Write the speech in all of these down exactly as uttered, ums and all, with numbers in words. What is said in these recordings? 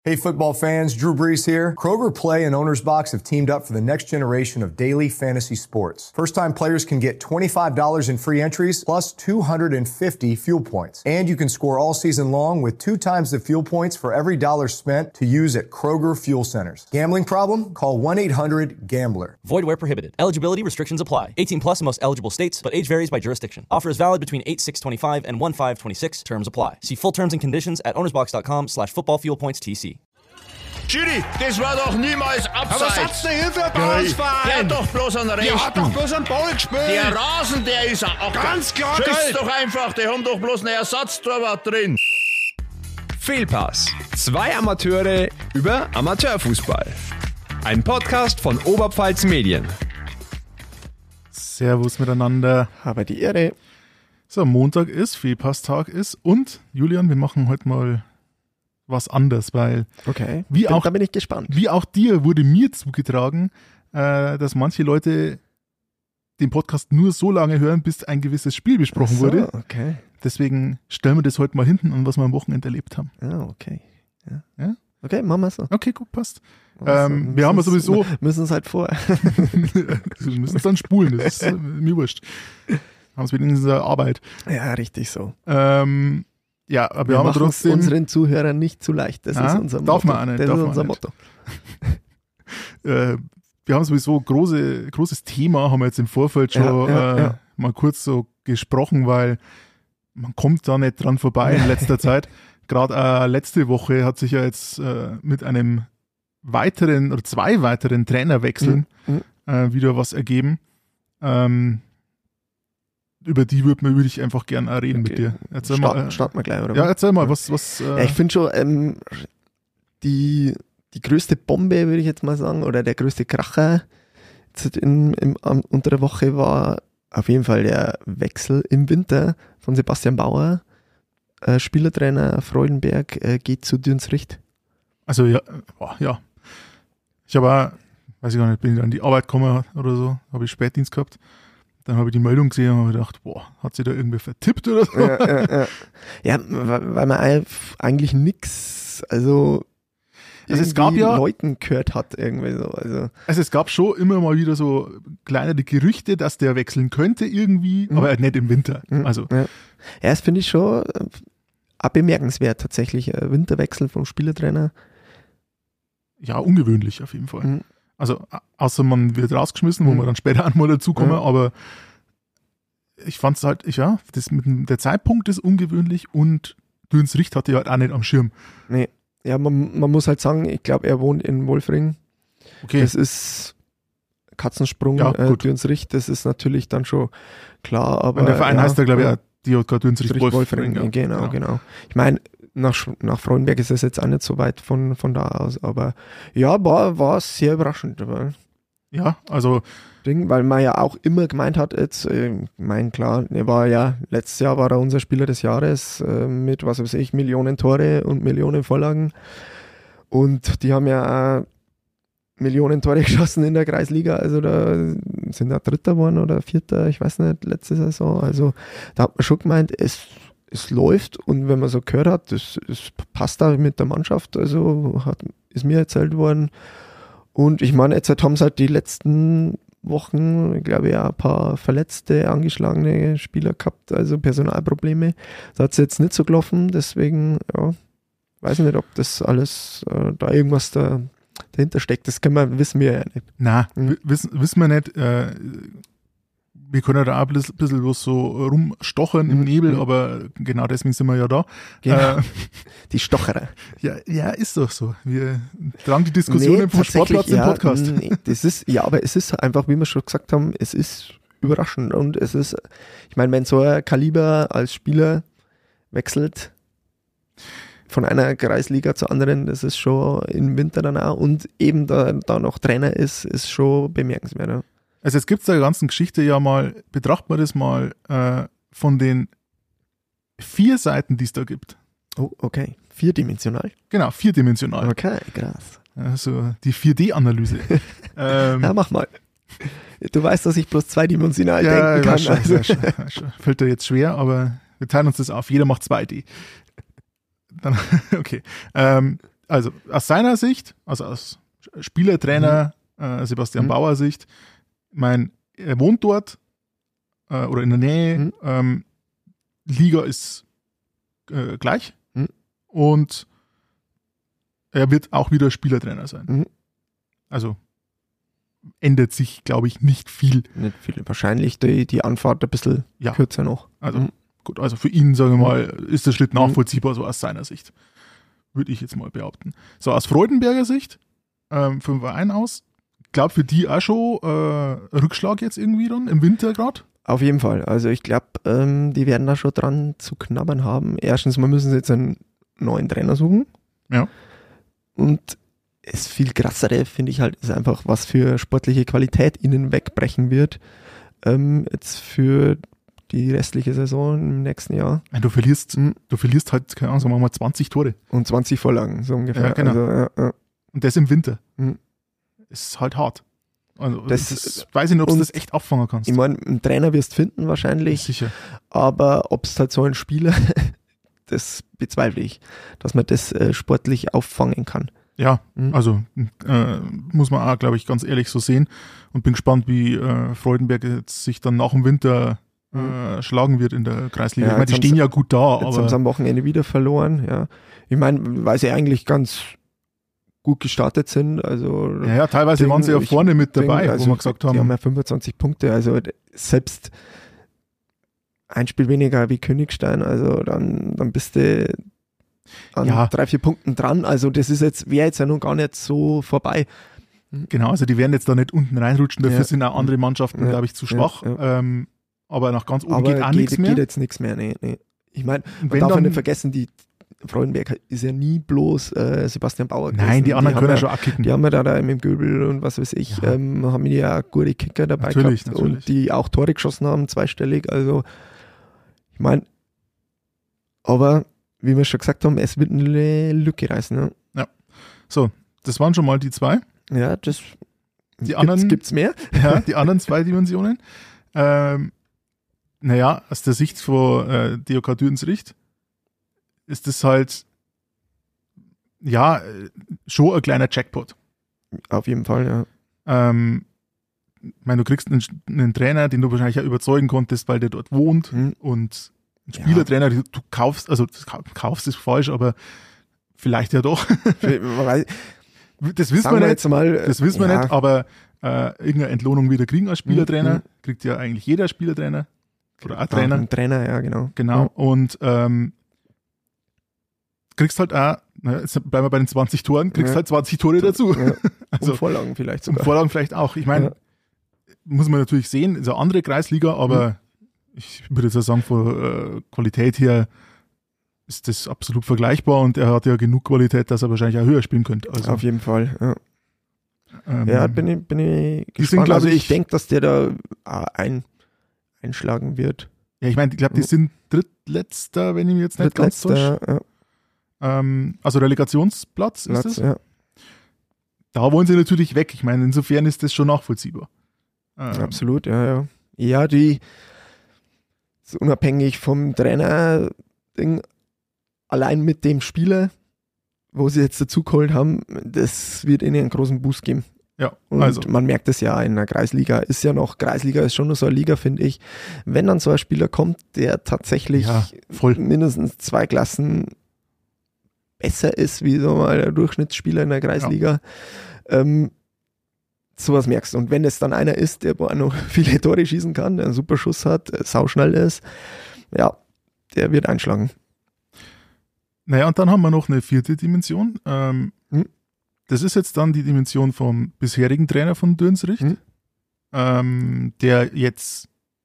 Hey football fans, Drew Brees here. Kroger Play and Owner's Box have teamed up for the next generation of daily fantasy sports. First-time players can get twenty-five dollars in free entries plus two hundred fifty fuel points. And you can score all season long with two times the fuel points for every dollar spent to use at Kroger Fuel Centers. Gambling problem? Call one eight hundred gambler. Void where prohibited. Eligibility restrictions apply. eighteen plus in most eligible states, but age varies by jurisdiction. Offer is valid between eight six twenty-five and one five twenty-six. Terms apply. See full terms and conditions at ownersbox.com slash football fuel points TC. Schiri, das war doch niemals abseits. Aber was hat's denn hier für ein Bauernverein? Der hat doch bloß einen Rechten. Der hat doch bloß einen Ball gespielt. Der Rasen, der ist auch ganz klar, Schieß geil. doch einfach, die haben doch bloß einen Ersatztorwart drin. Fehlpass. Zwei Amateure über Amateurfußball. Ein Podcast von Oberpfalz Medien. Servus miteinander. Habe die Ehre. So, Montag ist, Fehlpasstag ist und Julian, wir machen heute mal was anders, weil okay. wie bin, auch, da bin ich gespannt. Wie auch dir wurde mir zugetragen, äh, dass manche Leute den Podcast nur so lange hören, bis ein gewisses Spiel besprochen so, wurde. Okay. Deswegen stellen wir das heute mal hinten an, was wir am Wochenende erlebt haben. Ah, okay. Ja. Ja? Okay, machen wir so. Okay, gut, passt. Ähm, so. Wir haben ja sowieso... Müssen es halt vor. wir müssen es dann spulen, das ist äh, mir wurscht. Haben es wenigstens Arbeit. Ja, richtig so. Ähm... Ja, aber wir, wir haben trotzdem unseren Zuhörern nicht zu leicht. Das ah, ist unser darf Motto. Man auch nicht, das darf ist man unser nicht. Motto. äh, wir haben sowieso große, großes Thema, haben wir jetzt im Vorfeld schon ja, ja, äh, ja. mal kurz so gesprochen, weil man kommt da nicht dran vorbei in letzter Zeit. Gerade äh, letzte Woche hat sich ja jetzt äh, mit einem weiteren oder zwei weiteren Trainerwechseln mhm. äh, wieder was ergeben. Ähm, Über die würde würd ich einfach gerne auch reden okay. mit dir. Erzähl Start, mal, äh, starten wir gleich, oder? Ja, erzähl mal, was... was äh, ja, ich finde schon, ähm, die, die größte Bombe, würde ich jetzt mal sagen, oder der größte Kracher jetzt in, in, um, unter der Woche war auf jeden Fall der Wechsel im Winter von Sebastian Bauer, äh, Spielertrainer Freudenberg, äh, geht zu Dünsricht. Also ja, boah, ja. Ich habe auch, weiß ich gar nicht, bin ich an die Arbeit gekommen oder so, habe ich Spätdienst gehabt. Dann habe ich die Meldung gesehen und habe gedacht, boah, hat sie da irgendwie vertippt oder so? Ja, ja, ja. ja weil man eigentlich nix, also, also es gab ja Leuten gehört hat irgendwie so. Also. also es gab schon immer mal wieder so kleinere Gerüchte, dass der wechseln könnte irgendwie, mhm. aber nicht im Winter. Mhm. Also. Ja, ja das finde ich schon äh, bemerkenswert tatsächlich, äh, Winterwechsel vom Spielertrainer. Ja, ungewöhnlich auf jeden Fall. Mhm. Also außer man wird rausgeschmissen, wo mhm. wir dann später einmal dazukommen, mhm. aber ich fand es halt, ja, das mit dem, der Zeitpunkt ist ungewöhnlich und Dünsricht hatte ja halt auch nicht am Schirm. Nee, ja, man, man muss halt sagen, ich glaube, er wohnt in Wolfring. Okay. Das ist Katzensprung, ja, äh, Dünsricht, das ist natürlich dann schon klar, aber... Und der Verein ja, heißt ja, glaube ich, ja, auch D J K Dünsricht Wolfring. Ja, genau, genau, genau. Ich meine, nach, nach Freudenberg ist es jetzt auch nicht so weit von, von da aus, aber ja, war, war sehr überraschend. Weil, ja, also Ding, weil man ja auch immer gemeint hat, jetzt, äh, mein klar, er war ja, letztes Jahr war er unser Spieler des Jahres äh, mit, was weiß ich, Millionen Tore und Millionen Vorlagen und die haben ja auch Millionen Tore geschossen in der Kreisliga, also da sind da Dritter geworden oder Vierter, ich weiß nicht, letzte Saison, also da hat man schon gemeint, es es läuft und wenn man so gehört hat, das, das passt da mit der Mannschaft, also hat, ist mir erzählt worden. Und ich meine, jetzt haben sie halt die letzten Wochen, ich glaube ja, ein paar verletzte, angeschlagene Spieler gehabt, also Personalprobleme. Da hat es jetzt nicht so gelaufen, deswegen, ja, weiß nicht, ob das alles, äh, da irgendwas da dahinter steckt. Das können wir, wissen wir ja nicht. Na, mhm. wissen, wissen wir nicht. Äh, wir können da auch ein bisschen, bisschen was so rumstochern im Nebel, mhm. aber genau deswegen sind wir ja da. Genau. Äh, die Stocherer. Ja, ja, ist doch so. Wir tragen die Diskussionen nee, vom Sportplatz ja, im Podcast. Nee, das ist, ja, aber es ist einfach, wie wir schon gesagt haben, es ist überraschend und es ist, ich meine, wenn so ein Kaliber als Spieler wechselt von einer Kreisliga zur anderen, das ist schon im Winter dann auch und eben da, da noch Trainer ist, ist schon bemerkenswert. Ja. Also jetzt gibt es der ganzen Geschichte ja mal, betrachten wir das mal äh, von den vier Seiten, die es da gibt. Oh, okay. Vierdimensional? Genau, vierdimensional. Okay, krass. Also die vier D Analyse. ähm, ja, mach mal. Du weißt, dass ich bloß zweidimensional ja, denken kann. Schon, also. ja, schon, ja, schon. Fällt dir jetzt schwer, aber wir teilen uns das auf. Jeder macht zwei D. Dann, okay. Ähm, also aus seiner Sicht, also aus Spielertrainer mhm. äh, Sebastian mhm. Bauer Sicht, ich meine, er wohnt dort äh, oder in der Nähe, mhm. ähm, Liga ist äh, gleich mhm. und er wird auch wieder Spielertrainer sein. Mhm. Also ändert sich, glaube ich, nicht viel. Nicht viel. Wahrscheinlich die, die Anfahrt ein bisschen ja. kürzer noch. Also mhm. gut, also für ihn, sagen wir mal, ist der Schritt nachvollziehbar, so aus seiner Sicht. Würde ich jetzt mal behaupten. So, aus Freudenberger Sicht, ähm, vom Verein aus, ich glaube für die auch schon äh, Rückschlag jetzt irgendwie dann im Winter gerade. Auf jeden Fall. Also ich glaube, ähm, die werden da schon dran zu knabbern haben. Erstens mal müssen sie jetzt einen neuen Trainer suchen. Ja. Und das viel krassere, finde ich halt, ist einfach, was für sportliche Qualität ihnen wegbrechen wird. Ähm, jetzt für die restliche Saison im nächsten Jahr. Du verlierst, mhm. du verlierst halt, keine Ahnung, sagen wir mal zwanzig Tore. Und zwanzig Vorlagen, so ungefähr. Ja, genau. Also, ja, ja. Und das im Winter. Mhm. Ist halt hart. Also, das, das weiß ich nicht, ob du das echt abfangen kannst. Ich meine, einen Trainer wirst du finden wahrscheinlich. Sicher. Aber ob es halt so ein Spieler, das bezweifle ich, dass man das äh, sportlich auffangen kann. Ja, mhm. also äh, muss man auch, glaube ich, ganz ehrlich so sehen. Und bin gespannt, wie äh, Freudenberg jetzt sich dann nach dem Winter äh, schlagen wird in der Kreisliga. Ja, ich meine, die stehen ja gut da. Jetzt aber haben sie am Wochenende wieder verloren. Ja. Ich meine, weil sie eigentlich ganz gut gestartet sind. Also ja, ja teilweise Ding, waren sie ja vorne mit dabei, Ding, also wo wir gesagt haben. Die haben ja fünfundzwanzig Punkte, also selbst ein Spiel weniger wie Königstein, also dann, dann bist du an ja. drei, vier Punkten dran. Also das ist jetzt, wäre jetzt ja noch gar nicht so vorbei. Genau, also die werden jetzt da nicht unten reinrutschen, dafür ja. sind auch andere Mannschaften, ja. glaube ich, zu schwach. Ja. Ja. Ähm, aber nach ganz oben aber geht auch geht, nichts mehr. geht jetzt nichts mehr, nee, nee. Ich meine, man wenn darf ja dann- nicht vergessen, die Freudenberg ist ja nie bloß äh, Sebastian Bauer gewesen. Nein, die anderen können ja haben schon auch kicken. Die haben ja da, da im Göbel und was weiß ich, Ja. ähm, haben ja auch gute Kicker dabei Natürlich, gehabt natürlich. und die auch Tore geschossen haben, zweistellig. Also, ich meine, aber wie wir schon gesagt haben, es wird eine Lücke reißen. Ja, So, das waren schon mal die zwei. ja das Die gibt's, anderen- gibt's mehr. Ja, die anderen zwei Dimensionen. Ähm, naja, aus der Sicht von äh, D O K Düdensricht ist das halt ja äh, schon ein kleiner Jackpot. Auf jeden Fall, ja. Ähm, ich meine, du kriegst einen, einen Trainer, den du wahrscheinlich auch überzeugen konntest, weil der dort wohnt Hm. und einen Ja. Spielertrainer, du, du kaufst, also kaufst ist falsch, aber vielleicht ja doch. Weil, Das wissen sagen wir wir nicht. jetzt mal, Das wissen wir ja, nicht, aber äh, irgendeine Entlohnung wieder kriegen als Spielertrainer. Mhm. Kriegt ja eigentlich jeder Spielertrainer. Oder ein ja, Trainer. Ein Trainer, ja, genau. Genau. Und ähm, kriegst halt auch, na, jetzt bleiben wir bei den zwanzig Toren, kriegst Ja. halt zwanzig Tore dazu. Ja. Also Und Vorlagen vielleicht und sogar. Vorlagen vielleicht auch. Ich meine, Ja. muss man natürlich sehen, ist eine andere Kreisliga, aber Mhm. ich würde jetzt auch sagen, von äh, Qualität her ist das absolut vergleichbar und er hat ja genug Qualität, dass er wahrscheinlich auch höher spielen könnte. Also, Auf jeden Fall, ja. ähm, Ja, bin ich, bin ich sind, gespannt. glaub Also ich ich- denke, dass der da äh, ein, einschlagen wird. ja, ich meine, ich glaube, die Mhm. sind drittletzter, wenn ich mich jetzt nicht ganz täusche. Drittletzter, ja, Ähm, also Relegationsplatz ist Platz, es. ja. Da wollen sie natürlich weg. Ich meine, insofern ist das schon nachvollziehbar. Ähm, Absolut, ja, ja. Ja, die so unabhängig vom Trainer-Ding, allein mit dem Spieler, wo sie jetzt dazu geholt haben, das wird ihnen einen großen Boost geben. Ja, Und also man merkt es ja in der Kreisliga, ist ja noch, Kreisliga ist schon noch so eine Liga, finde ich. Wenn dann so ein Spieler kommt, der tatsächlich ja, voll. mindestens zwei Klassen besser ist, wie so mal der Durchschnittsspieler in der Kreisliga, ähm, sowas merkst du. Und wenn es dann einer ist, der wo auch noch viele Tore schießen kann, der einen super Schuss hat, äh, sauschnell ist, ja, der wird einschlagen. Naja, und dann haben wir noch eine vierte Dimension. Ähm, Hm. Das ist jetzt dann die Dimension vom bisherigen Trainer von Dünsricht, Hm. ähm, der jetzt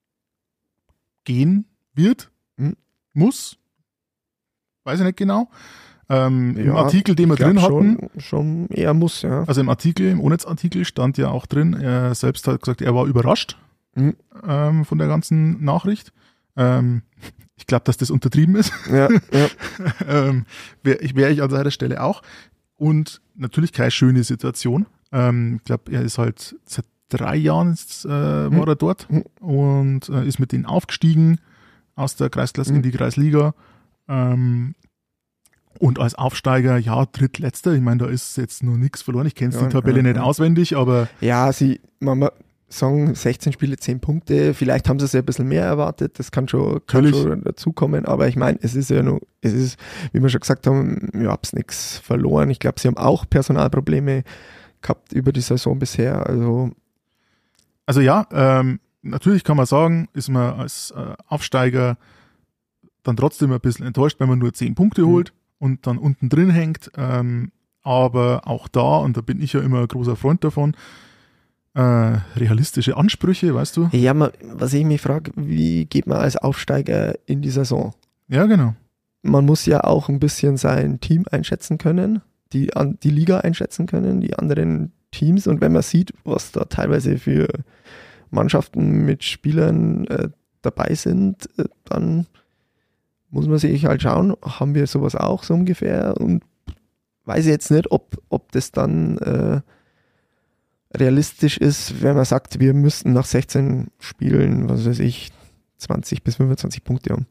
gehen wird, Hm. muss, weiß ich nicht genau. Ähm, Im Ja, Artikel, den wir Ich glaub drin hatten, schon, schon eher muss, ja. also im Artikel, im Onetz-Artikel stand ja auch drin, er selbst hat gesagt, er war überrascht Mhm. ähm, von der ganzen Nachricht. Ähm, ich glaube, dass das untertrieben ist. Ja, ja. ähm, wäre ich, wär ich an seiner Stelle auch. Und natürlich keine schöne Situation. Ähm, ich glaube, er ist halt seit drei Jahren ist, äh, Mhm. war er dort Mhm. und äh, ist mit denen aufgestiegen aus der Kreisklasse Mhm. in die Kreisliga. Ähm, Und als Aufsteiger, ja, drittletzter. Ich meine, da ist jetzt nur nichts verloren. Ich kenne Ja, die Tabelle ja, nicht ja. auswendig, aber Ja, sie, man muss sagen, sechzehn Spiele, zehn Punkte. Vielleicht haben sie sich ein bisschen mehr erwartet. Das kann schon, kann Natürlich. schon dazukommen. Aber ich meine, es ist ja nur, es ist, wie wir schon gesagt haben, ich hab's nichts verloren. Ich glaube, sie haben auch Personalprobleme gehabt über die Saison bisher. Also, Also ja, ähm, natürlich kann man sagen, ist man als äh, Aufsteiger dann trotzdem ein bisschen enttäuscht, wenn man nur zehn Punkte Mhm. holt und dann unten drin hängt. Ähm, aber auch da, und da bin ich ja immer ein großer Freund davon, äh, realistische Ansprüche, weißt du? ja, man, was ich mich frage, wie geht man als Aufsteiger in die Saison? Ja, genau. Man muss ja auch ein bisschen sein Team einschätzen können, die, an, die Liga einschätzen können, die anderen Teams. Und wenn man sieht, was da teilweise für Mannschaften mit Spielern äh, dabei sind, äh, dann muss man sich halt schauen, haben wir sowas auch so ungefähr? Und weiß ich jetzt nicht, ob, ob das dann äh, realistisch ist, wenn man sagt, wir müssten nach sechzehn Spielen, was weiß ich, zwanzig bis fünfundzwanzig Punkte haben.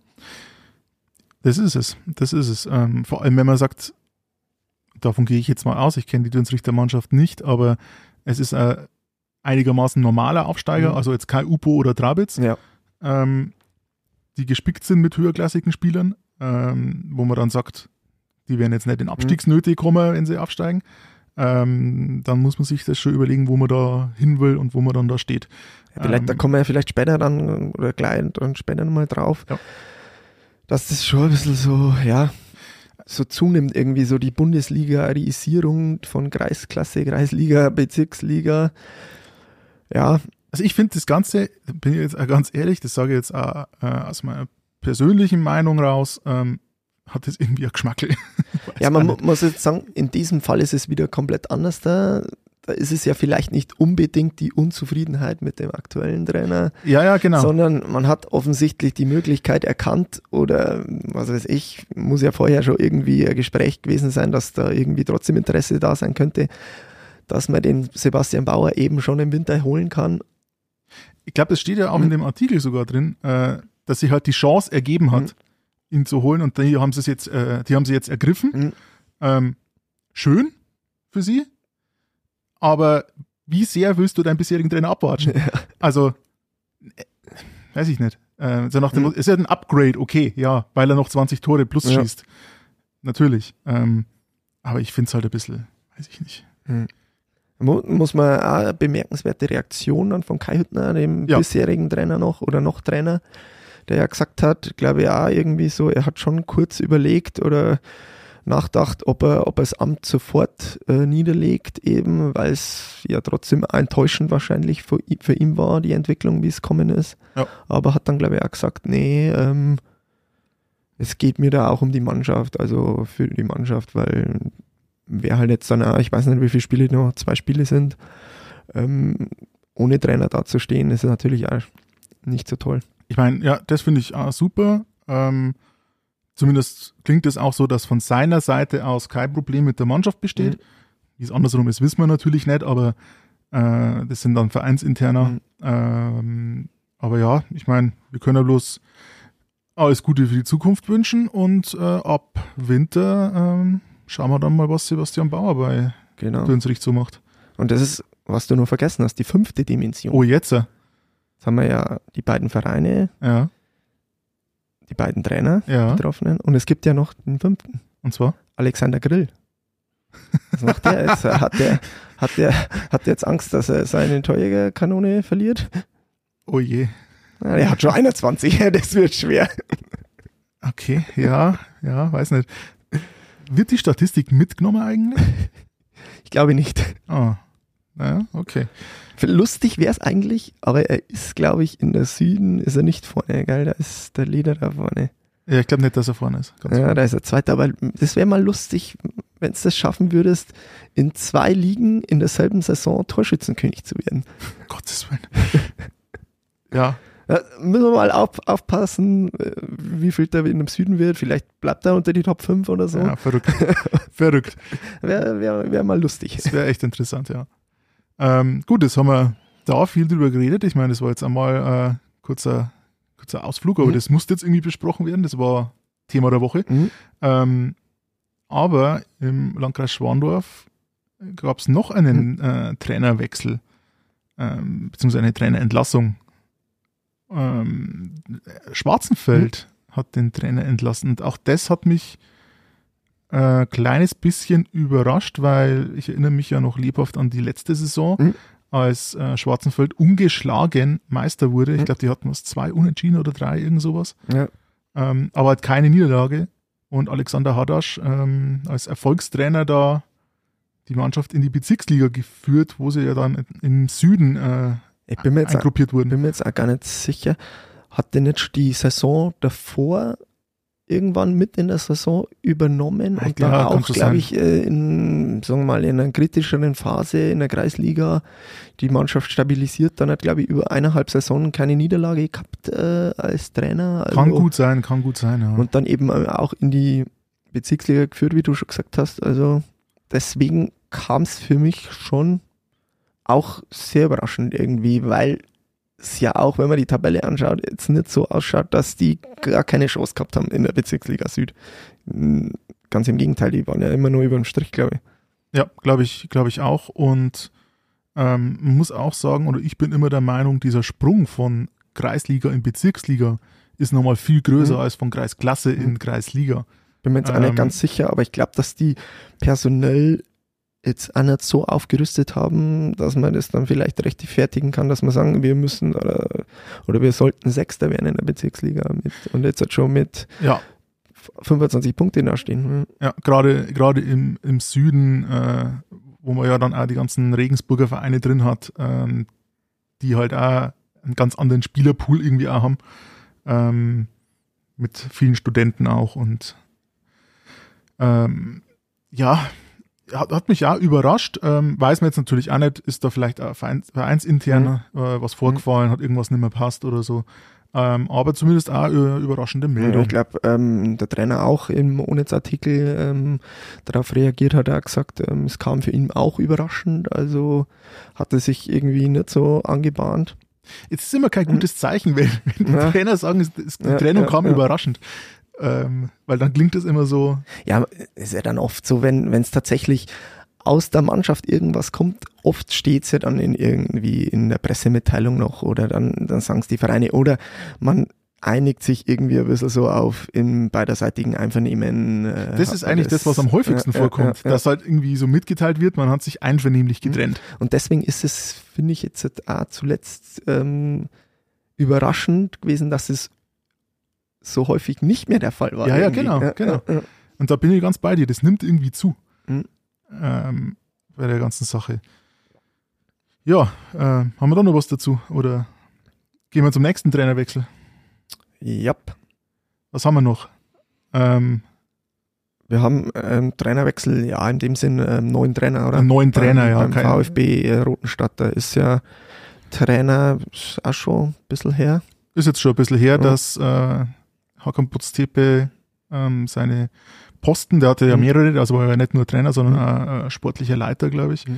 Das ist es. Das ist es. Ähm, vor allem, wenn man sagt, davon gehe ich jetzt mal aus, ich kenne die Dünsrichter-Mannschaft nicht, aber es ist ein einigermaßen normaler Aufsteiger, Mhm. also jetzt kein Upo oder Trabitz, Ja. ähm, die gespickt sind mit höherklassigen Spielern, ähm, wo man dann sagt, die werden jetzt nicht in Abstiegsnöte kommen, wenn sie aufsteigen. Ähm, dann muss man sich das schon überlegen, wo man da hin will und wo man dann da steht. Vielleicht, Ähm, da kommen wir ja vielleicht später dann oder gleich dann später nochmal drauf, Ja. dass das schon ein bisschen so, ja, so zunimmt irgendwie so die Bundesliga-Isierung von Kreisklasse, Kreisliga, Bezirksliga. Ja, Also ich finde das Ganze, bin ich jetzt auch ganz ehrlich, das sage ich jetzt auch äh, aus meiner persönlichen Meinung raus, ähm, hat das irgendwie ein Geschmackel. Weiß ja, man auch mu- nicht. muss jetzt sagen, in diesem Fall ist es wieder komplett anders da. Da ist es ja vielleicht nicht unbedingt die Unzufriedenheit mit dem aktuellen Trainer, Ja, ja, genau. sondern man hat offensichtlich die Möglichkeit erkannt oder was weiß ich, muss ja vorher schon irgendwie ein Gespräch gewesen sein, dass da irgendwie trotzdem Interesse da sein könnte, dass man den Sebastian Bauer eben schon im Winter holen kann. Ich glaube, es steht ja auch in dem Artikel sogar drin, äh, dass sich halt die Chance ergeben hat, Mhm. ihn zu holen, und die haben sie es jetzt, äh, die haben sie jetzt ergriffen. Mhm. Ähm, schön für sie, aber wie sehr willst du deinen bisherigen Trainer abwatschen? Also, äh, weiß ich nicht. Äh, so nach dem, Mhm. ist ja ein Upgrade, okay, ja, weil er noch zwanzig Tore plus Ja. schießt. Natürlich. Ähm, aber ich finde es halt ein bisschen, weiß ich nicht. Mu- Muss man auch eine bemerkenswerte Reaktion dann von Kai Hüttner, dem Ja. bisherigen Trainer noch oder noch Trainer, der ja gesagt hat, glaube ich auch irgendwie so, er hat schon kurz überlegt oder nachgedacht, ob er, ob er das Amt sofort äh, niederlegt, eben, weil es ja trotzdem enttäuschend wahrscheinlich für, i- für ihn war, die Entwicklung, wie es kommen ist. Ja. Aber hat dann, glaube ich, auch gesagt, nee, ähm, es geht mir da auch um die Mannschaft, also für die Mannschaft, weil wäre halt jetzt dann auch, ich weiß nicht, wie viele Spiele noch, zwei Spiele sind, ähm, ohne Trainer dazustehen, ist natürlich auch nicht so toll. Ich meine, ja, das finde ich auch super. Ähm, zumindest klingt es auch so, dass von seiner Seite aus kein Problem mit der Mannschaft besteht. Mhm. Wie es andersrum ist, wissen wir natürlich nicht, aber äh, das sind dann vereinsinterner. Mhm. Ähm, aber ja, ich meine, wir können ja bloß alles Gute für die Zukunft wünschen, und äh, ab Winter ähm, schauen wir dann mal, was Sebastian Bauer bei Genau. Dünsrich so macht. Und das ist, was du nur vergessen hast, die fünfte Dimension. Oh, jetzt? äh, Jetzt haben wir ja die beiden Vereine, Ja, die beiden Trainer, ja. Betroffenen, und es gibt ja noch den fünften, Und zwar? Alexander Grill. Was macht der jetzt? Hat der, hat der, hat der jetzt Angst, dass er seine Torjägerkanone verliert? Oh je. Ja, der hat schon einundzwanzig, das wird schwer. Okay, ja, ja, weiß nicht. Wird die Statistik mitgenommen eigentlich? Ich glaube nicht. Ah, naja, okay. Lustig wäre es eigentlich, aber er ist, glaube ich, in der Süden ist er nicht vorne, gell? Da ist der Leder da vorne. Ja, ich glaube nicht, dass er vorne ist. Ganz Ja, vorne. da ist er Zweiter, aber das wäre mal lustig, wenn du das schaffen würdest, in zwei Ligen in derselben Saison Torschützenkönig zu werden. Gottes Willen. Ja, Da müssen wir mal auf, aufpassen, äh, wie viel der in dem Süden wird. Vielleicht bleibt er unter die Top fünf oder so. ja, verrückt. Verrückt. Wäre wär, wär mal lustig. Das wäre echt interessant, ja. Ähm, gut, jetzt haben wir da viel drüber geredet. Ich meine, das war jetzt einmal äh, kurzer, kurzer Ausflug, aber Mhm. das musste jetzt irgendwie besprochen werden. Das war Thema der Woche. Mhm. Ähm, aber im Landkreis Schwandorf gab es noch einen Mhm. äh, Trainerwechsel, ähm, beziehungsweise eine Trainerentlassung. Ähm, Schwarzenfeld Mhm. hat den Trainer entlassen und auch das hat mich ein äh, kleines bisschen überrascht, weil ich erinnere mich ja noch lebhaft an die letzte Saison, Mhm. als äh, Schwarzenfeld ungeschlagen Meister wurde. Ich Mhm. glaube, die hatten was zwei Unentschieden oder drei, irgend sowas. Ja. Ähm, aber halt keine Niederlage. Und Alexander Hadasch ähm, als Erfolgstrainer da die Mannschaft in die Bezirksliga geführt, wo sie ja dann im Süden äh, Ich bin mir jetzt, eingruppiert wurden. bin mir jetzt auch gar nicht sicher, hat der nicht die Saison davor irgendwann mit in der Saison übernommen Ja, und klar, dann kann auch, schon glaube sein. ich, äh, in, sagen wir mal, in einer kritischeren Phase in der Kreisliga die Mannschaft stabilisiert. Dann hat, glaube ich, über eineinhalb Saisonen keine Niederlage gehabt äh, als Trainer. Kann Also- gut sein, kann gut sein, ja. Und dann eben auch in die Bezirksliga geführt, wie du schon gesagt hast. Also deswegen kam es für mich schon auch sehr überraschend irgendwie, weil es ja auch, wenn man die Tabelle anschaut, jetzt nicht so ausschaut, dass die gar keine Chance gehabt haben in der Bezirksliga Süd. Mm, Ganz im Gegenteil, die waren ja immer nur über dem Strich, glaube ich. Ja, glaube ich, glaube ich auch. Und ähm, man muss auch sagen, oder ich bin immer der Meinung, dieser Sprung von Kreisliga in Bezirksliga ist nochmal viel größer Mhm. als von Kreisklasse in Mhm. Kreisliga. Bin mir jetzt auch Ähm, nicht ganz sicher, aber ich glaube, dass die personell jetzt auch nicht so aufgerüstet haben, dass man das dann vielleicht rechtfertigen kann, dass man sagen, wir müssen oder, oder wir sollten Sechster werden in der Bezirksliga mit, und jetzt halt schon mit Ja, fünfundzwanzig Punkte dastehen. ja gerade gerade im, im Süden, äh, wo man ja dann auch die ganzen Regensburger Vereine drin hat, ähm, die halt auch einen ganz anderen Spielerpool irgendwie auch haben, ähm, mit vielen Studenten auch und ähm, ja, hat, hat mich auch überrascht, ähm, weiß man jetzt natürlich auch nicht, ist da vielleicht auch Vereins, vereinsintern äh, was vorgefallen, hat irgendwas nicht mehr passt oder so, ähm, aber zumindest auch äh, überraschende Ja, Meldung. ich glaube, ähm, der Trainer auch im Onetz-Artikel ähm, darauf reagiert hat, er hat gesagt, ähm, es kam für ihn auch überraschend, also hat er sich irgendwie nicht so angebahnt. Jetzt ist immer kein gutes Zeichen, wenn, wenn die Ja. Trainer sagen, es, es, die Ja, Trennung ja, kam ja. überraschend. Ähm, weil dann klingt es immer so, Ja, ist ja dann oft so, wenn es tatsächlich aus der Mannschaft irgendwas kommt, oft steht es ja dann in irgendwie in der Pressemitteilung noch oder dann, dann sagen es die Vereine oder man einigt sich irgendwie ein bisschen so auf im beiderseitigen Einvernehmen. Äh, das hat ist man eigentlich das, was am häufigsten ja, ja, vorkommt, ja, ja. dass halt irgendwie so mitgeteilt wird, man hat sich einvernehmlich getrennt. Und deswegen ist es, finde ich, jetzt auch zuletzt ähm, überraschend gewesen, dass es so häufig nicht mehr der Fall war. Ja, ja, irgendwie. genau, genau. Ja, ja. Und da bin ich ganz bei dir, das nimmt irgendwie zu Mhm. ähm, bei der ganzen Sache. Ja, äh, haben wir da noch was dazu? Oder gehen wir zum nächsten Trainerwechsel? Yep. Was haben wir noch? Ähm, Wir haben ähm, Trainerwechsel, ja, in dem Sinn ähm, neuen Trainer, oder? Einen neuen Trainer, beim, ja, Beim kein- VfB äh, Rotenstadt, da ist ja Trainer ist auch schon ein bisschen her. ist jetzt schon ein bisschen her, Ja. dass äh, Hakan Putztepe ähm, seine Posten, der hatte ja Mhm. mehrere, also war ja nicht nur Trainer, sondern auch äh, sportlicher Leiter, glaube ich, Mhm.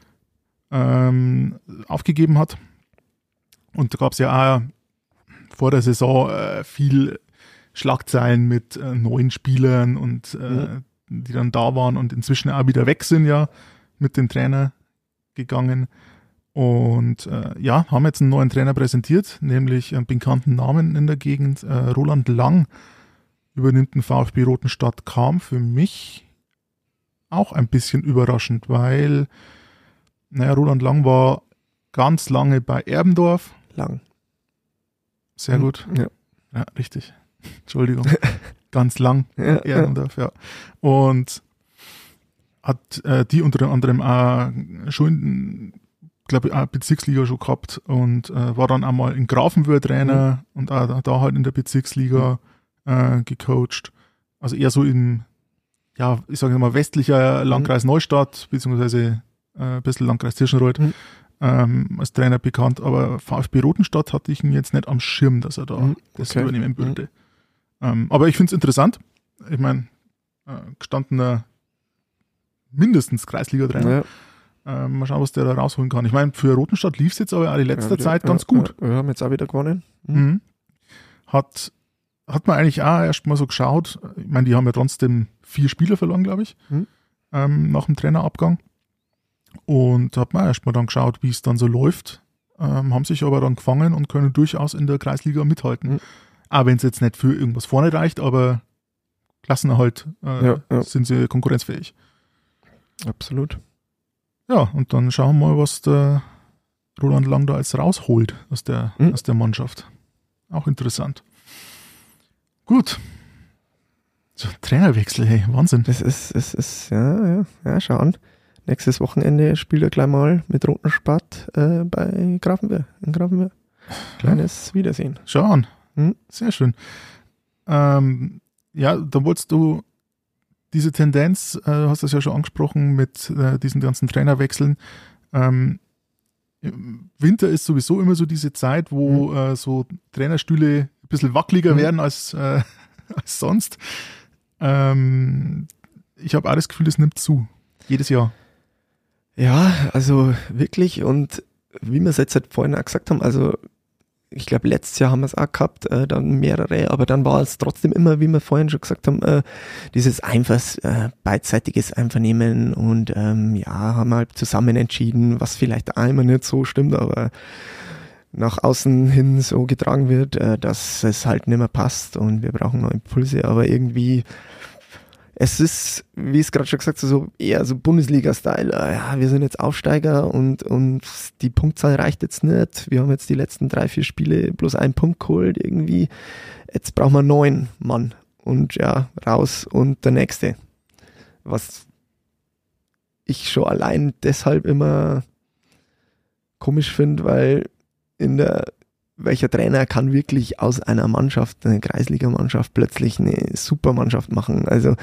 ähm, aufgegeben hat. Und da gab es ja auch vor der Saison äh, viel Schlagzeilen mit äh, neuen Spielern und äh, Mhm. die dann da waren und inzwischen auch wieder weg sind ja mit dem Trainer gegangen. Und äh, ja, haben jetzt einen neuen Trainer präsentiert, nämlich einen bekannten Namen in der Gegend, äh, Roland Lang, übernimmt den VfB Rotenstadt, kam für mich auch ein bisschen überraschend, weil, naja, Roland Lang war ganz lange bei Erbendorf, Lang. sehr Mhm. gut, Ja. ja, richtig, Entschuldigung, ganz lang Ja, bei Erbendorf, ja, und hat äh, die unter anderem auch schon, glaube ich, auch Bezirksliga schon gehabt und äh, war dann auch mal in Grafenwöhr Trainer und auch da, da halt in der Bezirksliga äh, gecoacht. Also eher so im, ja, ich sage mal, westlicher Landkreis Neustadt, beziehungsweise äh, ein bisschen Landkreis Tirschenreuth Mhm. ähm, als Trainer bekannt, aber VfB Rotenstadt hatte ich ihn jetzt nicht am Schirm, dass er da Mhm, das okay. übernehmen würde. Ähm, aber ich finde es interessant. Ich meine, äh, gestandener mindestens Kreisliga-Trainer. Ja. Ähm, mal schauen, was der da rausholen kann. Ich meine, für Rotenstadt lief es jetzt aber auch die letzte Ja, Zeit ja, ganz gut. Ja, wir haben jetzt auch wieder gewonnen. Mhm. Mhm. Hat hat man eigentlich auch erst mal so geschaut. Ich meine, die haben ja trotzdem vier Spieler verloren, glaube ich, Mhm. ähm, nach dem Trainerabgang. Und da hat man erst mal dann geschaut, wie es dann so läuft. Ähm, haben sich aber dann gefangen und können durchaus in der Kreisliga mithalten. Mhm. Auch wenn es jetzt nicht für irgendwas vorne reicht, aber Klassenerhalt äh, Ja, ja. sind sie konkurrenzfähig. Absolut. Ja, und dann schauen wir mal, was der Roland Lang da jetzt rausholt aus der, Mhm. aus der Mannschaft. Auch interessant. Gut. So, Trainerwechsel, hey, Wahnsinn. Das ist, es ist, ja, ja, ja, schau an. Nächstes Wochenende spielt er gleich mal mit Roten Spart äh, bei Grafenwehr, in Grafenwehr. Kleines Wiedersehen. Schau an. Mhm. Sehr schön. Ähm, ja, da wolltest du diese Tendenz, äh, du hast das ja schon angesprochen mit äh, diesen ganzen Trainerwechseln. Ähm, im Winter ist sowieso immer so diese Zeit, wo Mhm. äh, so Trainerstühle ein bisschen wackeliger Mhm. werden als, äh, als sonst. Ähm, ich habe auch das Gefühl, es nimmt zu. Jedes Jahr. Ja, also wirklich, und wie wir es jetzt halt vorhin auch gesagt haben, also ich glaube, letztes Jahr haben wir es auch gehabt, äh, dann mehrere, aber dann war es trotzdem immer, wie wir vorhin schon gesagt haben, äh, dieses einfach äh, beidseitiges Einvernehmen und ähm, ja, haben halt zusammen entschieden, was vielleicht einmal nicht so stimmt, aber nach außen hin so getragen wird, äh, dass es halt nicht mehr passt und wir brauchen neue Impulse, aber irgendwie es ist, wie es gerade schon gesagt habe, so eher so Bundesliga-Style. Äh, Ja, wir sind jetzt Aufsteiger und, und die Punktzahl reicht jetzt nicht. Wir haben jetzt die letzten drei, vier Spiele bloß einen Punkt geholt irgendwie. Jetzt brauchen wir neun Mann. Und ja, raus und der nächste. Was ich schon allein deshalb immer komisch finde, weil in der welcher Trainer kann wirklich aus einer Mannschaft, eine Kreisliga-Mannschaft, plötzlich eine Supermannschaft machen? Also,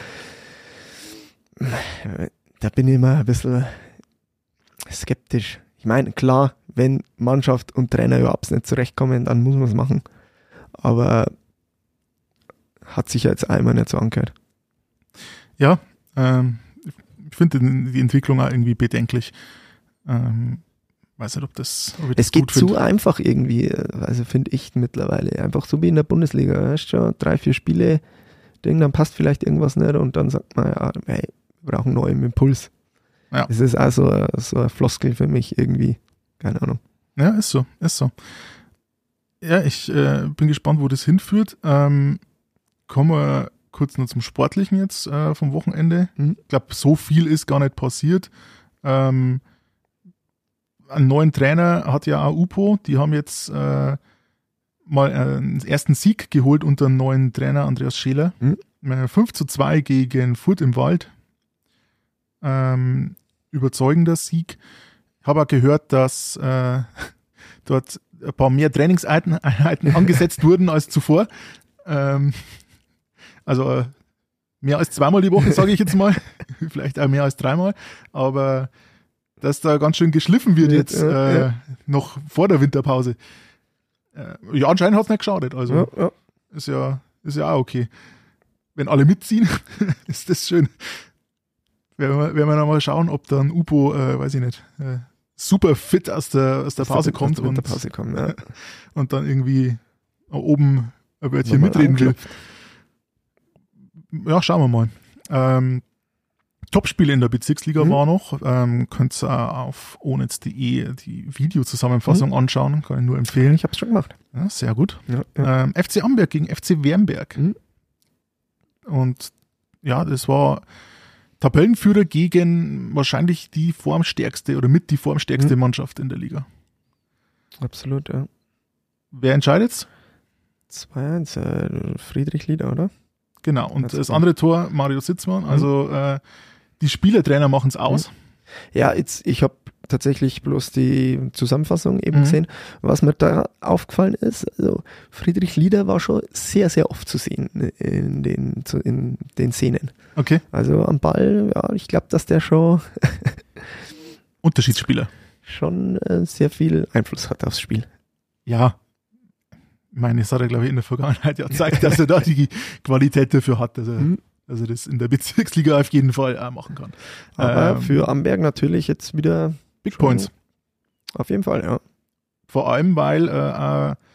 da bin ich immer ein bisschen skeptisch. Ich meine, klar, wenn Mannschaft und Trainer überhaupt nicht zurechtkommen, dann muss man es machen. Aber hat sich ja jetzt einmal nicht so angehört. Ja, ähm, ich finde die Entwicklung auch irgendwie bedenklich. Ähm, weiß nicht, ob das ob ich das Es geht gut find. zu einfach irgendwie, also finde ich mittlerweile. Einfach so wie in der Bundesliga. Hast schon drei, vier Spiele, Ding, dann passt vielleicht irgendwas nicht und dann sagt man, ja, hey, wir brauchen einen neuen Impuls. Ja. Das ist also so eine Floskel für mich irgendwie. Keine Ahnung. Ja, ist so, ist so. Ja, ich äh, bin gespannt, wo das hinführt. Ähm, kommen wir kurz noch zum Sportlichen jetzt äh, vom Wochenende. Mhm. Ich glaube, so viel ist gar nicht passiert. Ähm, einen neuen Trainer hat ja auch Upo. Die haben jetzt äh, mal äh, einen ersten Sieg geholt unter dem neuen Trainer Andreas Scheler. Mhm. Äh, fünf zu zwei gegen Furt im Wald. Ähm, überzeugender Sieg. Ich habe auch gehört, dass äh, dort ein paar mehr Trainingseinheiten angesetzt wurden als zuvor. Ähm, also äh, mehr als zweimal die Woche, sage ich jetzt mal. Vielleicht auch mehr als dreimal. Aber dass da ganz schön geschliffen wird jetzt Ja, äh, ja. noch vor der Winterpause. Äh, ja, anscheinend hat es nicht geschadet. Also Ja, ja. ist ja, ist ja auch okay. Wenn alle mitziehen, ist das schön. Werden wir, werden wir noch mal schauen, ob dann Upo, äh, weiß ich nicht, äh, super fit aus der, aus der Pause Aus kommt der und, Winterpause kommt, ja. und dann irgendwie oben ein Wörtchen Nochmal mitreden will. anklopft. Ja, schauen wir mal. Ähm, Topspiel in der Bezirksliga Mhm. war noch. Ähm, könnt ihr auf ohnetz punkt de die Videozusammenfassung Mhm. anschauen. Kann ich nur empfehlen. Ich habe es schon gemacht. Ja, sehr gut. Ja, ja. Ähm, F C Amberg gegen F C Wernberg. Mhm. Und ja, das war Tabellenführer gegen wahrscheinlich die formstärkste oder mit die formstärkste Mhm. Mannschaft in der Liga. Absolut, ja. Wer entscheidet's? zwei eins, äh, Friedrich Lieder, oder? Genau. Und Das das, ist andere Tor, Mario Sitzmann. Also äh, die Spielertrainer machen es aus. Ja, jetzt, ich habe tatsächlich bloß die Zusammenfassung eben Mhm. gesehen. Was mir da aufgefallen ist, also Friedrich Lieder war schon sehr, sehr oft zu sehen in den, zu- in den Szenen. Okay. Also am Ball, ja, ich glaube, dass der schon, Unterschiedsspieler. schon äh, sehr viel Einfluss hat aufs Spiel. Ja. Ich meine, das hat er, glaube ich, in der Vergangenheit ja gezeigt, dass er da die Qualität dafür hat, dass er, Mhm. dass er das in der Bezirksliga auf jeden Fall auch machen kann. Aber Ähm, für Amberg natürlich jetzt wieder Big schon- Points. auf jeden Fall, ja. Vor allem, weil äh, äh,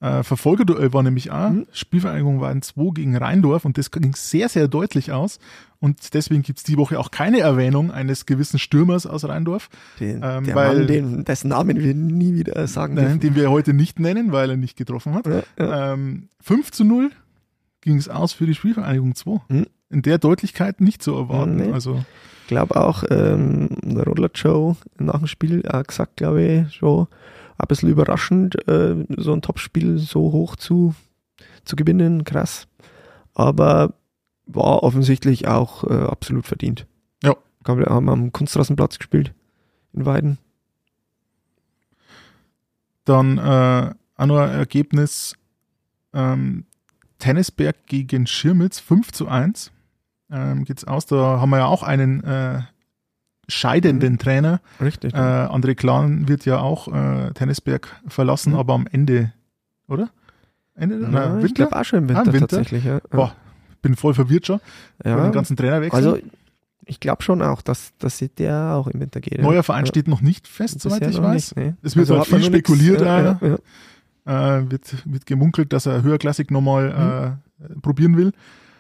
Äh, Verfolgerduell war nämlich auch. Mhm. Spielvereinigung waren zwei gegen Rheindorf und das ging sehr, sehr deutlich aus. Und deswegen gibt es die Woche auch keine Erwähnung eines gewissen Stürmers aus Rheindorf. Den, ähm, der weil, Mann, den, dessen Namen wir nie wieder sagen nein, dürfen. den wir heute nicht nennen, weil er nicht getroffen hat. Ja, ja. Ähm, fünf zu null ging es aus für die Spielvereinigung zwei. Mhm. In der Deutlichkeit nicht zu erwarten. Nee. Also, ich glaube auch, ähm, der Rodler Joe nach dem Spiel auch gesagt, glaube ich, schon ein bisschen überraschend, äh, so ein Topspiel so hoch zu, zu gewinnen, krass. Aber war offensichtlich auch äh, absolut verdient. Ja. Ich glaube, wir haben am Kunstrasenplatz gespielt in Weiden. Dann äh, auch noch ein Ergebnis, ähm, Tennisberg gegen Schirmitz, fünf zu eins. Ähm, geht's aus, da haben wir ja auch einen äh, scheidenden mhm. Trainer. Richtig. Äh, André Klan wird ja auch äh, Tennisberg verlassen, mhm. aber am Ende, oder? Ende? Ja, Na, ich Winter? glaube auch schon im Winter, ah, im Winter. tatsächlich. Ja. Boah, bin voll verwirrt schon. Ja. Bei den ganzen Trainerwechseln. Also ich glaube schon auch, dass, dass der auch im Winter geht. Neuer ja. Verein ja. steht noch nicht fest, Bisher soweit ich noch weiß. Nicht, nee. Es wird Also halt viel spekuliert. Nichts, ja, ja, ja. Äh, wird, wird gemunkelt, dass er höherklassig nochmal mhm. äh, probieren will.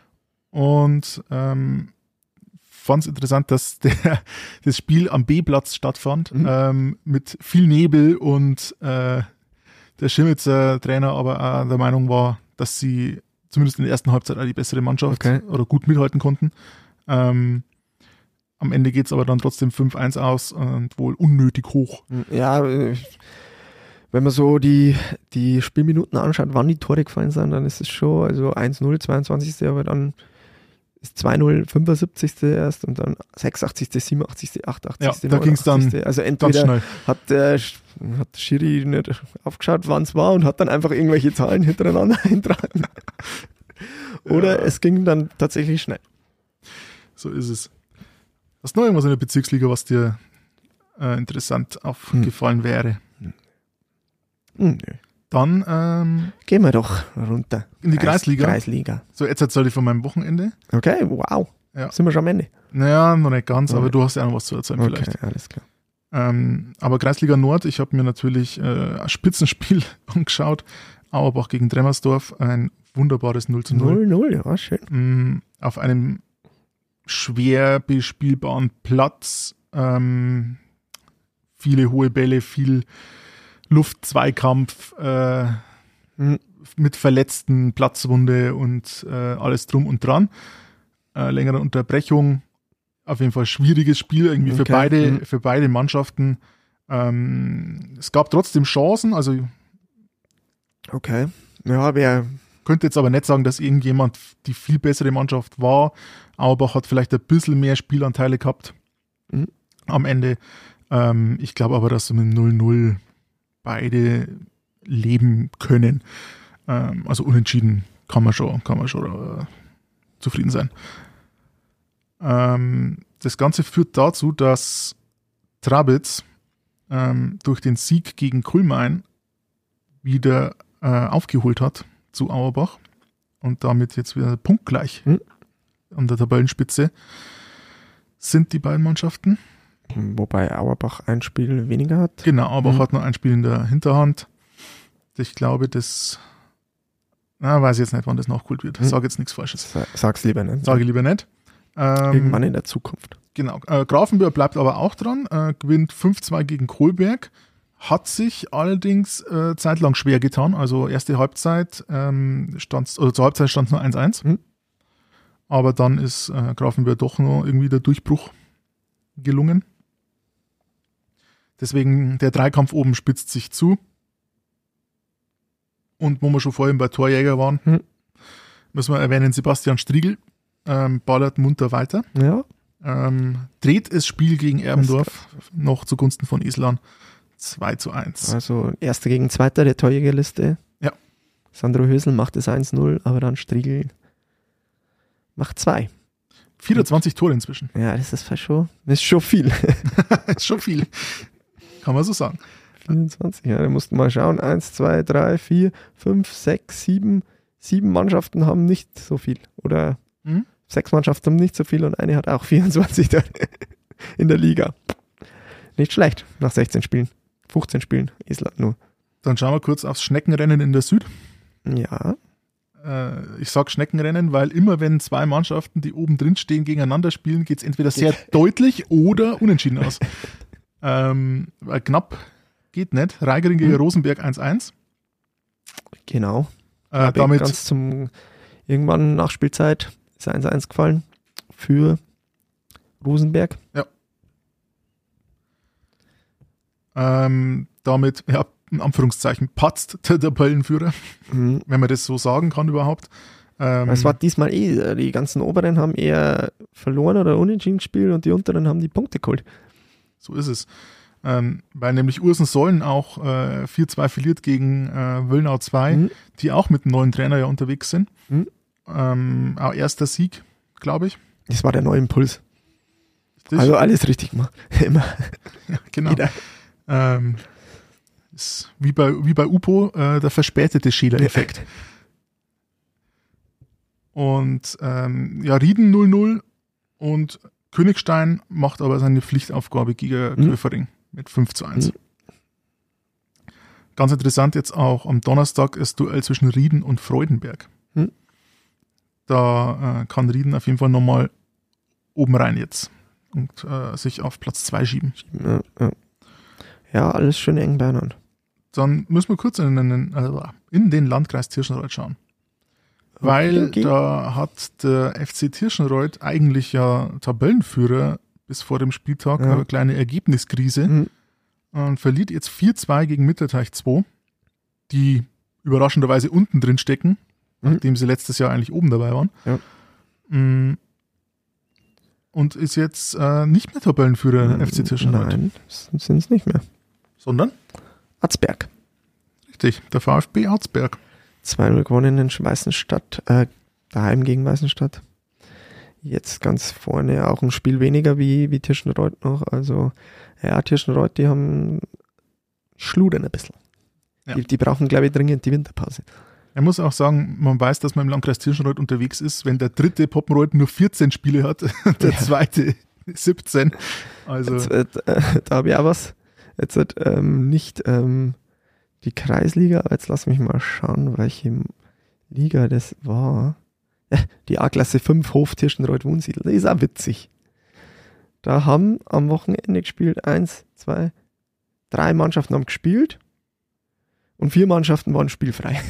Und ähm, fand es interessant, dass der, das Spiel am B-Platz stattfand, mhm. ähm, mit viel Nebel und äh, der Schirmitzer Trainer aber auch der Meinung war, dass sie zumindest in der ersten Halbzeit auch die bessere Mannschaft okay. oder gut mithalten konnten. Ähm, am Ende geht es aber dann trotzdem fünf eins aus und wohl unnötig hoch. Ja, wenn man so die, die Spielminuten anschaut, wann die Tore gefallen sind, dann ist es schon, also eins null, zweiundzwanzigste aber dann ist zwei null, fünfundsiebzigste erst und dann sechsundachtzigste, siebenundachtzigste, achtundachtzigste Ja, da ging es dann also entweder ganz schnell. Hat der hat Schiri nicht aufgeschaut, wann es war und hat dann einfach irgendwelche Zahlen hintereinander eintragen. Oder ja. es ging dann tatsächlich schnell. So ist es. Hast du noch irgendwas in der Bezirksliga, was dir äh, interessant aufgefallen hm. wäre? Hm, nö. Dann ähm, gehen wir doch runter. In die Kreis, Kreisliga. Kreisliga. So, jetzt erzähle ich von meinem Wochenende. Okay, wow. Ja. Sind wir schon am Ende? Naja, noch nicht ganz, okay. aber du hast ja noch was zu erzählen okay, vielleicht. Alles klar. Ähm, aber Kreisliga Nord, ich habe mir natürlich äh, ein Spitzenspiel angeschaut. Auerbach gegen Dremmersdorf, ein wunderbares null zu null. null null, ja, schön. Ähm, auf einem schwer bespielbaren Platz. Ähm, viele hohe Bälle, viel Luftzweikampf äh, mhm. mit Verletzten, Platzwunde und äh, alles drum und dran. Äh, längere Unterbrechung. Auf jeden Fall schwieriges Spiel irgendwie okay. für beide, mhm. für beide Mannschaften. Ähm, es gab trotzdem Chancen, also okay. Ja, wer könnte jetzt aber nicht sagen, dass irgendjemand die viel bessere Mannschaft war. Auerbach hat vielleicht ein bisschen mehr Spielanteile gehabt mhm. am Ende. Ähm, ich glaube aber, dass sie mit null null beide leben können. Ähm, also unentschieden kann man schon, kann man schon äh, zufrieden sein. Ähm, das Ganze führt dazu, dass Trabitz ähm, durch den Sieg gegen Kulmain wieder äh, aufgeholt hat zu Auerbach und damit jetzt wieder punktgleich hm. an der Tabellenspitze sind die beiden Mannschaften. Wobei Auerbach ein Spiel weniger hat. Genau, Auerbach hm. hat noch ein Spiel in der Hinterhand. Ich glaube, das na, weiß ich jetzt nicht, wann das nachgeholt wird. Ich sage jetzt nichts Falsches. Sag's lieber nicht. Sage lieber nicht. Ähm, Irgendwann in der Zukunft. Genau. Äh, Grafenberg bleibt aber auch dran, äh, gewinnt fünf zwei gegen Kohlberg, hat sich allerdings äh, zeitlang schwer getan. Also erste Halbzeit ähm, stand oder zur Halbzeit stand es nur eins eins. Hm. Aber dann ist äh, Grafenberg doch noch irgendwie der Durchbruch gelungen. Deswegen der Dreikampf oben spitzt sich zu. Und wo wir schon vorhin bei Torjäger waren, hm. müssen wir erwähnen, Sebastian Striegel ähm, ballert munter weiter. Ja. Ähm, dreht das Spiel gegen Erbendorf noch zugunsten von Islan zwei zu eins. Also erster gegen zweiter der Torjägerliste. Ja. Sandro Hösel macht es eins null, aber dann Striegel macht zwei. vierundzwanzig Tore inzwischen. Ja, das ist schon, das ist schon viel. Das ist schon viel. Kann man so sagen. vierundzwanzig, ja, da mussten wir mal schauen. Eins, zwei, drei, vier, fünf, sechs, sieben. Sieben Mannschaften haben nicht so viel. Oder hm? sechs Mannschaften haben nicht so viel und eine hat auch vierundzwanzig in der Liga. Nicht schlecht nach sechzehn Spielen. fünfzehn Spielen, Island nur. Dann schauen wir kurz aufs Schneckenrennen in der Süd. Ja. Äh, ich sage Schneckenrennen, weil immer wenn zwei Mannschaften, die oben drin stehen, gegeneinander spielen, geht es entweder sehr deutlich oder unentschieden aus. ähm, weil knapp geht nicht. Reigering gegen Mhm. Rosenberg eins eins. Genau. Äh, damit ganz zum irgendwann nach Spielzeit ist eins eins gefallen für Rosenberg. ähm, damit, ja, in Anführungszeichen, patzt der Tabellenführer, Mhm. wenn man das so sagen kann überhaupt. Ähm, Es war diesmal eh, die ganzen Oberen haben eher verloren oder unentschieden gespielt und die Unteren haben die Punkte geholt. So ist es. Ähm, weil nämlich Ursen-Sollen auch äh, vier zwei verliert gegen äh, Wöllnau zwei, Mhm. die auch mit einem neuen Trainer ja unterwegs sind. Mhm. Ähm, auch erster Sieg, glaube ich. Das war der neue Impuls. Richtig? Also alles richtig gemacht. Immer. ja, genau. Jeder. Ähm, ist wie bei, wie bei Upo äh, der verspätete Schäler-Effekt. Und ähm, ja, Rieden null null und Königstein macht aber seine Pflichtaufgabe gegen Mhm. Köfering mit fünf zu eins. Mhm. Ganz interessant jetzt auch am Donnerstag das Duell zwischen Rieden und Freudenberg. Mhm. Da äh, kann Rieden auf jeden Fall nochmal oben rein jetzt und äh, sich auf Platz zwei schieben. Ja, ja. ja, alles schön eng beieinander. Dann müssen wir kurz in den, also in den Landkreis Tirschenreuth schauen. Weil okay. da hat der F C Tirschenreuth eigentlich ja Tabellenführer bis vor dem Spieltag, Ja. eine kleine Ergebniskrise Mhm. und verliert jetzt vier zwei gegen Mitterteich zwei, die überraschenderweise unten drin stecken, Mhm. nachdem sie letztes Jahr eigentlich oben dabei waren. Ja. Mm. Und ist jetzt äh, nicht mehr Tabellenführer F C Tirschenreuth, Nein, sind es nicht mehr. sondern, Arzberg. richtig, der VfB Arzberg. zwei null gewonnen in Weißenstadt, äh, daheim gegen Weißenstadt. Jetzt ganz vorne auch ein Spiel weniger wie, wie Tirschenreuth noch. Also, ja, Tirschenreuth, die haben schludern ein bisschen. Ja. Die, die brauchen, glaube ich, dringend die Winterpause. Er muss auch sagen, man weiß, dass man im Landkreis Tirschenreuth unterwegs ist, wenn der dritte Poppenreuth nur vierzehn Spiele hat, der Ja. zweite siebzehn. Also, Jetzt, äh, da habe ich auch was. Jetzt wird ähm, nicht ähm, die Kreisliga, aber jetzt lass mich mal schauen, welche Liga das war. Ja, die A-Klasse fünf Hof Tirschenreuth Wunsiedel. Das ist auch witzig. Da haben am Wochenende gespielt eins, zwei, drei Mannschaften haben gespielt und vier Mannschaften waren spielfrei.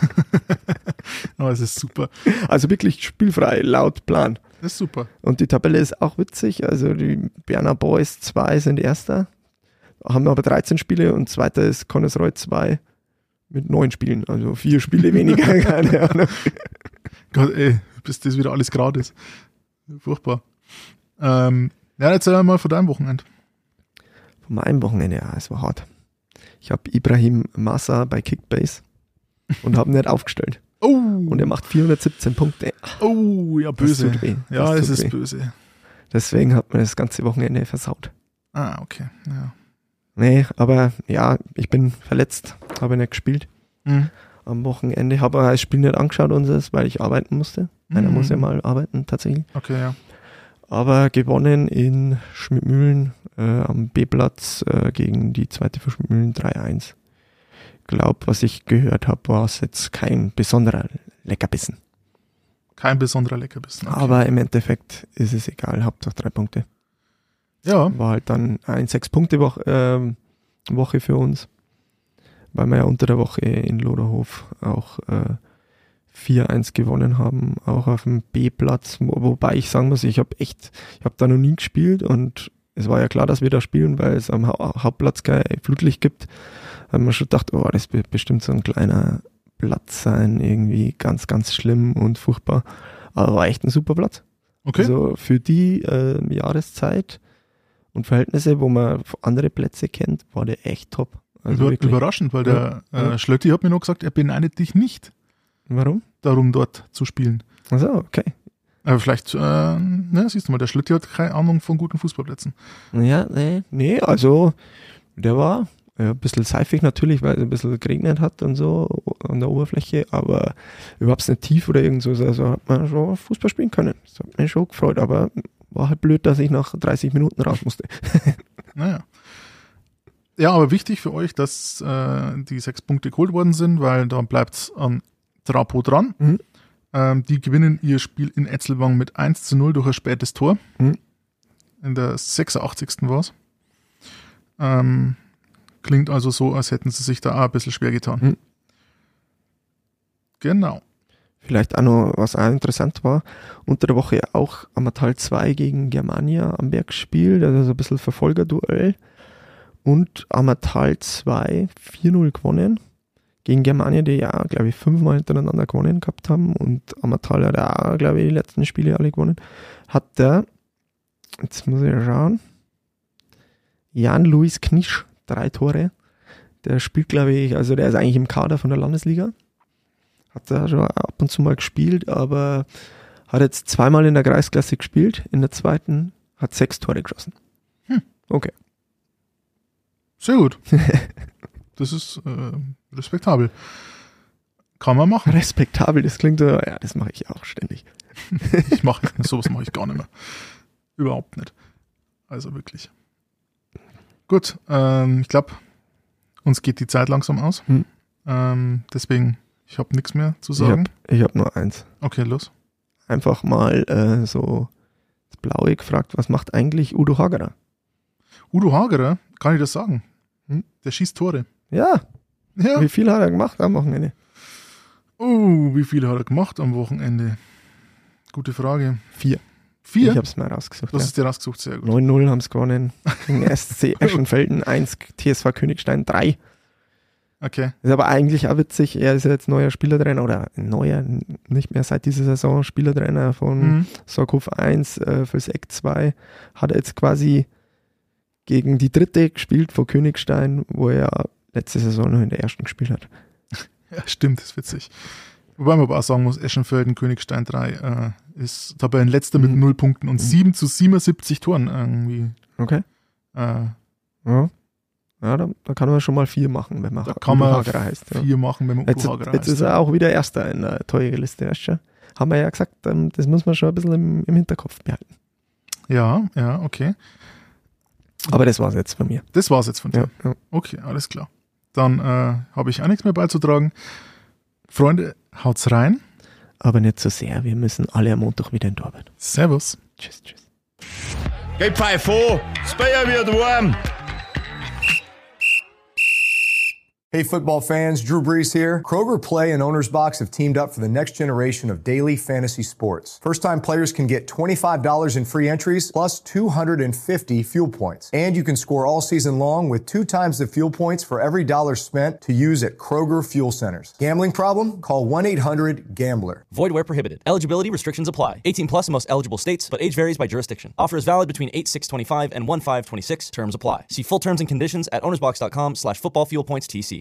aber es ist super. Also wirklich spielfrei, laut Plan. Das ist super. Und die Tabelle ist auch witzig. Also die Berner Boys zwei sind Erster, haben aber dreizehn Spiele und Zweiter ist Connersreuth zwei mit neun Spielen. Also vier Spiele weniger, keine Ahnung. Gott, ey, bis das wieder alles gerade ist. Furchtbar. Ähm, ja, erzähl mal von deinem Wochenende. Von meinem Wochenende, ja, es war hart. Ich habe Ibrahim Massa bei Kickbase und habe ihn nicht aufgestellt. Oh, Und er macht vierhundertsiebzehn Punkte. oh, ja, böse. Das tut weh. Ja, Das es tut ist weh. böse. Deswegen hat man das ganze Wochenende versaut. Ah, okay. Ja. Nee, aber ja, ich bin verletzt, habe nicht gespielt Mhm. am Wochenende, habe aber das Spiel nicht angeschaut unseres, weil ich arbeiten musste. Einer Mhm. muss ja mal arbeiten, tatsächlich. Okay, ja. Aber gewonnen in Schmidtmühlen äh, am B-Platz äh, gegen die zweite für Schmidtmühlen drei eins. Glaub, was ich gehört habe, war es jetzt kein besonderer Leckerbissen. Kein besonderer Leckerbissen. Okay. Aber im Endeffekt ist es egal, Hauptsache drei Punkte. ja, War halt dann ein Sechs-Punkte-Woche ähm, Woche für uns, weil wir ja unter der Woche in Loderhof auch äh, vier eins gewonnen haben, auch auf dem B-Platz, wo, wobei ich sagen muss, ich habe echt, ich habe da noch nie gespielt und es war ja klar, dass wir da spielen, weil es am ha- Hauptplatz kein Flutlicht gibt. Haben wir schon gedacht, oh, das wird bestimmt so ein kleiner Platz sein, irgendwie ganz, ganz schlimm und furchtbar. Aber war echt ein super Platz. okay. Also für die äh, Jahreszeit und Verhältnisse, wo man andere Plätze kennt, war der echt top. Also Über, wirklich. überraschend, weil der Ja, ja. Äh, Schlötti hat mir noch gesagt, er beneidet dich nicht Warum? darum, dort zu spielen. Also okay. Aber vielleicht, äh, ne, siehst du mal, der Schlötti hat keine Ahnung von guten Fußballplätzen. Ja, nee, nee, also der war ja, ein bisschen seifig natürlich, weil es ein bisschen geregnet hat und so an der Oberfläche, aber überhaupt nicht tief oder irgend so. Also hat man schon Fußball spielen können. Das hat mich schon gefreut, aber war halt blöd, dass ich nach dreißig Minuten raus musste. Naja. Ja, aber wichtig für euch, dass äh, die sechs Punkte geholt worden sind, weil da bleibt es an Trapo dran. Mhm. Ähm, die gewinnen ihr Spiel in Etzelwang mit eins zu null durch ein spätes Tor. Mhm. In der sechsundachtzigsten war es. Ähm, klingt also so, als hätten sie sich da auch ein bisschen schwer getan. Mhm. Genau. Vielleicht auch noch, was auch interessant war, unter der Woche auch Ammertal zwei gegen Germania am Berg gespielt, also so ein bisschen Verfolgerduell. Und Ammertal zwei vier null gewonnen gegen Germania, die ja, glaube ich, fünfmal hintereinander gewonnen gehabt haben. Und Ammertal hat auch, glaube ich, die letzten Spiele alle gewonnen. Hat der, jetzt muss ich schauen, Jan-Luis Knisch, drei Tore. Der spielt, glaube ich, also der ist eigentlich im Kader von der Landesliga. Hat da schon ab und zu mal gespielt, aber hat jetzt zweimal in der Kreisklasse gespielt. In der zweiten hat sechs Tore geschossen. Hm. Okay. Sehr gut. Das ist äh, respektabel. Kann man machen. Respektabel, das klingt so, ja, das mache ich auch ständig. Ich mache sowas mache ich gar nicht mehr. Überhaupt nicht. Also wirklich. Gut, ähm, ich glaube, uns geht die Zeit langsam aus. Hm. Ähm, deswegen, ich habe nichts mehr zu sagen. Ich habe hab nur eins. Okay, los. Einfach mal äh, so das Blaue gefragt, was macht eigentlich Udo Hagerer? Udo Hagerer, kann ich das sagen? Hm? Der schießt Tore. Ja, Ja. wie viel hat er gemacht am Wochenende? Oh, wie viele hat er gemacht am Wochenende? Gute Frage. Vier. Vier? Ich habe es mal rausgesucht. Du hast Ja. es dir rausgesucht, sehr gut. neun null haben es gewonnen. Gegen S C Eschenfelden eins, T S V Königstein drei. Okay. Ist aber eigentlich auch witzig, er ist ja jetzt neuer Spielertrainer oder neuer, nicht mehr seit dieser Saison Spielertrainer von Mhm. Sorghof eins, äh, fürs Eck zwei. Hat er jetzt quasi gegen die dritte gespielt von Königstein, wo er letzte Saison noch in der ersten gespielt hat. Ja, stimmt, das ist witzig. Wobei man aber auch sagen muss, Eschenfelden, Königstein drei äh, ist Tabellenletzter mit Mhm. null Punkten und sieben zu siebenundsiebzig Toren irgendwie. Okay. Äh, Ja, ja da, da kann man schon mal vier machen, wenn man da kann Udo man Hagerer heißt. Ja. vier machen, wenn man Jetzt, Udo Hagerer jetzt ist heißt. er auch wieder Erster in der Torjägerliste, weißt du? Haben wir ja gesagt, ähm, das muss man schon ein bisschen im, im Hinterkopf behalten. Ja, ja, okay. Aber das war's jetzt von mir. Das war's jetzt von dir. Ja, ja. Okay, alles klar. Dann äh, habe ich auch nichts mehr beizutragen. Freunde, haut's rein. Aber nicht so sehr, wir müssen alle am Montag wieder in die Arbeit. Servus. Tschüss, tschüss. Geh pfeif vor, das Bier wird warm. Hey football fans, Drew Brees here. Kroger Play and Owner's Box have teamed up for the next generation of daily fantasy sports. First-time players can get twenty-five dollars in free entries plus two hundred fifty fuel points. And you can score all season long with two times the fuel points for every dollar spent to use at Kroger Fuel Centers. Gambling problem? Call one eight hundred gambler. Void where prohibited. Eligibility restrictions apply. eighteen plus in most eligible states, but age varies by jurisdiction. Offer is valid between eight six twenty-five and one five twenty-six. Terms apply. See full terms and conditions at ownersbox.com slash football fuel points TC.